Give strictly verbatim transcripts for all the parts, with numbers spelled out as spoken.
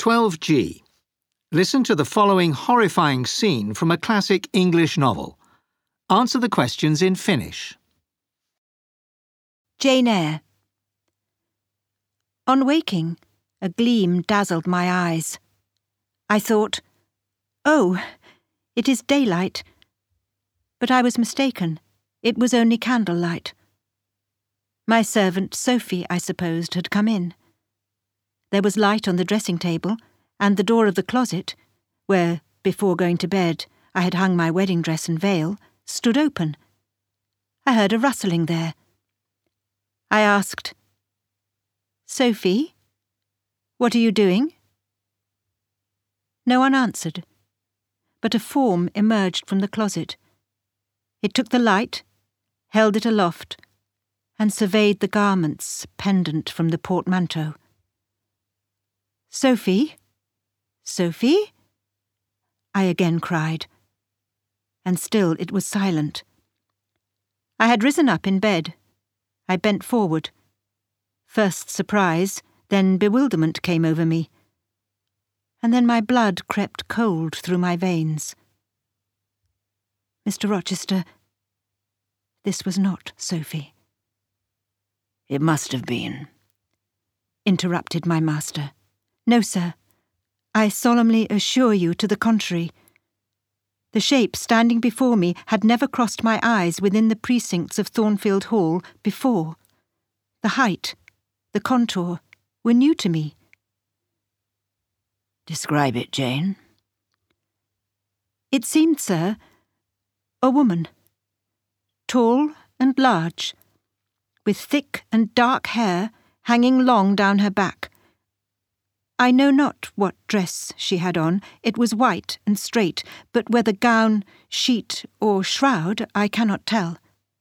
twelve G. Listen to the following horrifying scene from a classic English novel. Answer the questions in Finnish. Jane Eyre. On waking, a gleam dazzled my eyes. I thought, oh, it is daylight. But I was mistaken. It was only candlelight. My servant, Sophie, I supposed, had come in. There was light on the dressing table, and the door of the closet, where, before going to bed, I had hung my wedding dress and veil, stood open. I heard a rustling there. I asked, Sophie, what are you doing? No one answered, but a form emerged from the closet. It took the light, held it aloft, and surveyed the garments pendant from the portmanteau. Sophie? Sophie? I again cried, and still it was silent. I had risen up in bed. I bent forward. First surprise, then bewilderment came over me, and then my blood crept cold through my veins. Mister Rochester, this was not Sophie. It must have been, interrupted my master. No, sir. I solemnly assure you to the contrary. The shape standing before me had never crossed my eyes within the precincts of Thornfield Hall before. The height, the contour, were new to me. Describe it, Jane. It seemed, sir, a woman, tall and large, with thick and dark hair hanging long down her back. I know not what dress she had on. It was white and straight, but whether gown, sheet, or shroud, I cannot tell.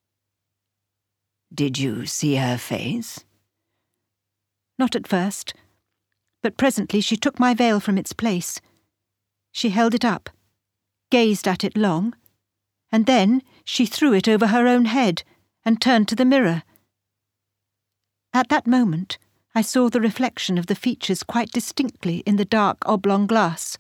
Did you see her face? Not at first, but presently she took my veil from its place. She held it up, gazed at it long, and then she threw it over her own head and turned to the mirror. At that moment, I saw the reflection of the features quite distinctly in the dark oblong glass.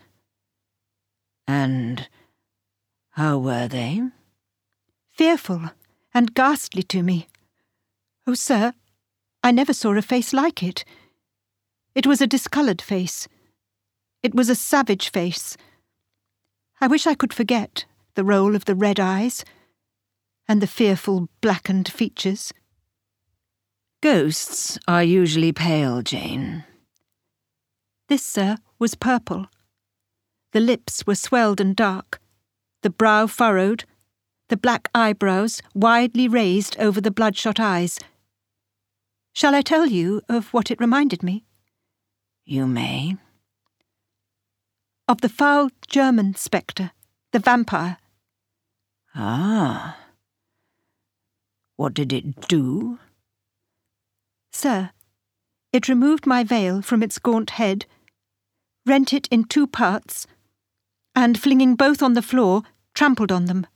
And how were they? Fearful and ghastly to me. Oh, sir, I never saw a face like it. It was a discoloured face. It was a savage face. I wish I could forget the roll of the red eyes and the fearful blackened features. Ghosts are usually pale, Jane. This, sir, was purple. The lips were swelled and dark, the brow furrowed, the black eyebrows widely raised over the bloodshot eyes. Shall I tell you of what it reminded me? You may. Of the foul German spectre, the vampire. Ah. What did it do? Sir, it removed my veil from its gaunt head, rent it in two parts, and, flinging both on the floor, trampled on them.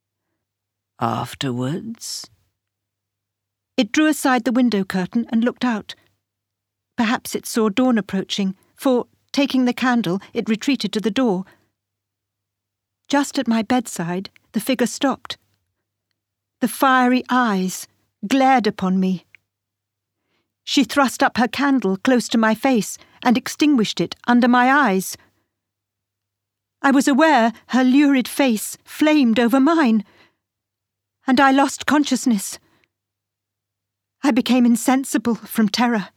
Afterwards? It drew aside the window curtain and looked out. Perhaps it saw dawn approaching, for, taking the candle, it retreated to the door. Just at my bedside, the figure stopped. The fiery eyes glared upon me. She thrust up her candle close to my face and extinguished it under my eyes. I was aware her lurid face flamed over mine, and I lost consciousness. I became insensible from terror.